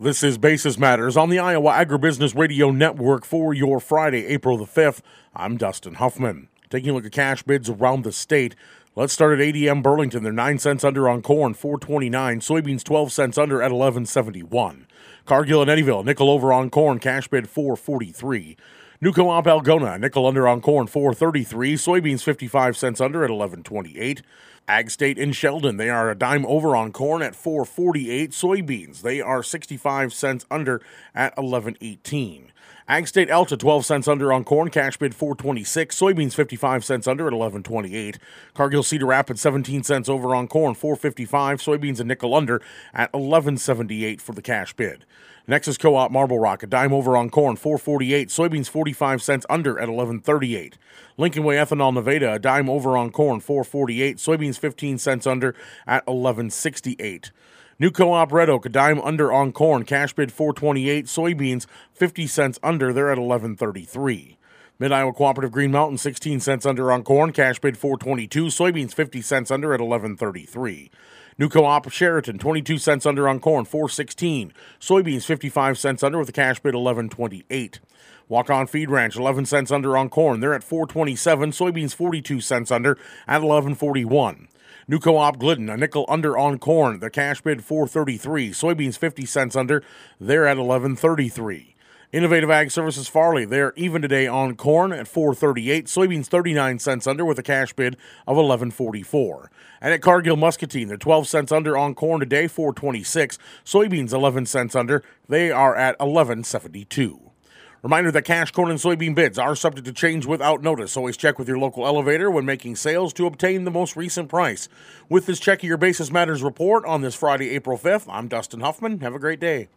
This is Basis Matters on the Iowa Agribusiness Radio Network for your Friday, April the 5th. I'm Dustin Huffman. Taking a look at cash bids around the state. Let's start at ADM Burlington. They're 9 cents under on corn, $4.29. Soybeans 12 cents under at $11.71. Cargill and Eddyville, nickel over on corn, cash bid $4.43. New Co-op Algona, nickel under on corn, $4.33. Soybeans 55 cents under at $11.28. Ag State in Sheldon, they are a dime over on corn at $4.48. Soybeans, they are 65 cents under at $11.18. Ag State Alta, 12 cents under on corn, cash bid $4.26. Soybeans 55 cents under at $11.28. Cargill Cedar Rapids 17 cents over on corn, $4.55. Soybeans a nickel under at $11.78 for the cash bid. Nexus Co-op Marble Rock, a dime over on corn, $4.48. Soybeans 45 cents under at $11.38. Lincoln Way Ethanol Nevada, a dime over on corn, $4.48. Soybeans 15 cents under at $11.68. New Co-op Red Oak, a dime under on corn, cash bid $4.28. Soybeans 50 cents under, they're at $11.33. Mid-Iowa Cooperative Green Mountain, 16 cents under on corn, cash bid $4.22. Soybeans 50 cents under at $11.33. New Co-op Sheraton, 22 cents under on corn, $4.16. Soybeans 55 cents under with a cash bid $11.28. Walk-On Feed Ranch, 11 cents under on corn, they're at $4.27. Soybeans 42 cents under at $11.41. New Co-op Glidden, a nickel under on corn, the cash bid $4.33. Soybeans 50 cents under, they're at $11.33. Innovative Ag Services Farley, they're even today on corn at $4.38. Soybeans 39 cents under with a cash bid of $11.44. And at Cargill Muscatine, they're 12 cents under on corn today, $4.26. Soybeans 11 cents under, they are at $11.72. Reminder that cash corn and soybean bids are subject to change without notice. Always check with your local elevator when making sales to obtain the most recent price. With this Check Your Basis Matters report on this Friday, April 5th, I'm Dustin Huffman. Have a great day.